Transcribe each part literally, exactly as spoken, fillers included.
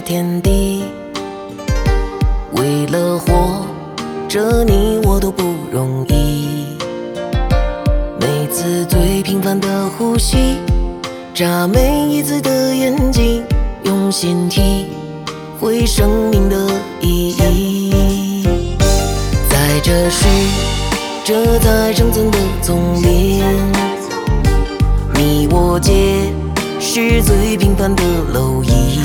天地。为了活着你我都不容易，每次最平凡的呼吸，眨每一次的眼睛，用心体会生命的意义。在这是这在生存的丛林，你我皆是最平凡的蝼蚁，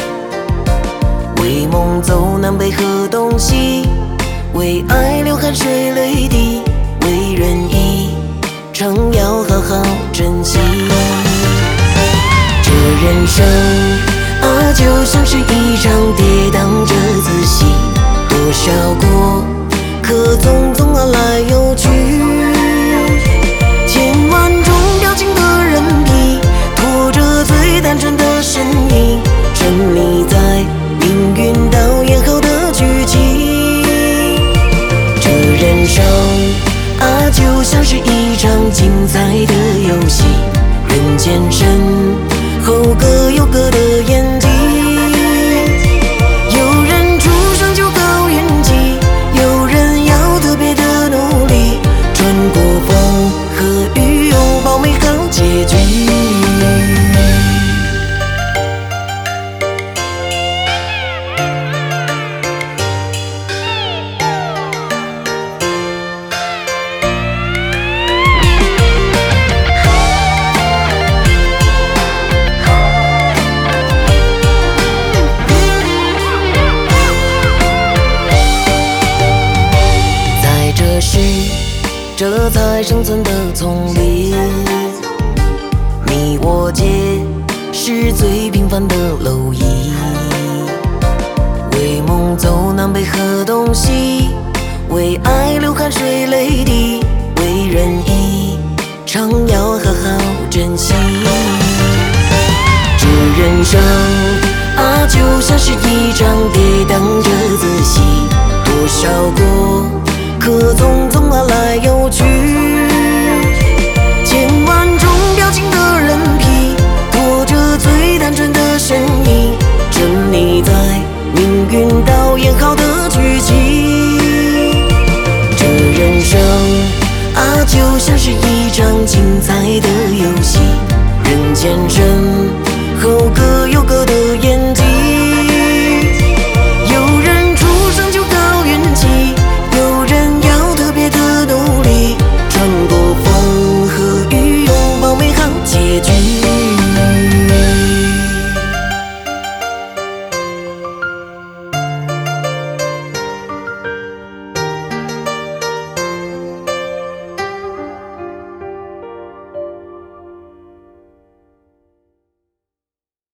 为梦走南北河东西，为爱流汗水泪滴，为人医常要好好珍惜。这人生啊，就像是一场跌宕着自喜，多少过客匆匆啊来又去，千万种表情的人皮，拖着最单纯的身影，沉溺在命运导演后的剧情。这人生啊，就像是一场精彩的游戏，人间身后各有各的演技。有人出生就高运气，有人要特别的努力，穿过风和雨，拥抱美好结局。这才生存的丛林，你我皆是最平凡的蝼蚁，为梦走南北河东西，为爱流汗水泪滴，为人医常要好好珍惜。这人生啊，就像是一场跌宕着自喜，多少过客匆匆啊来又去，千万种表情的人皮，拖着最单纯的身影，沉溺在命运导演好的剧情。这人生啊，就像是一场精彩的游戏，人间身后各有各的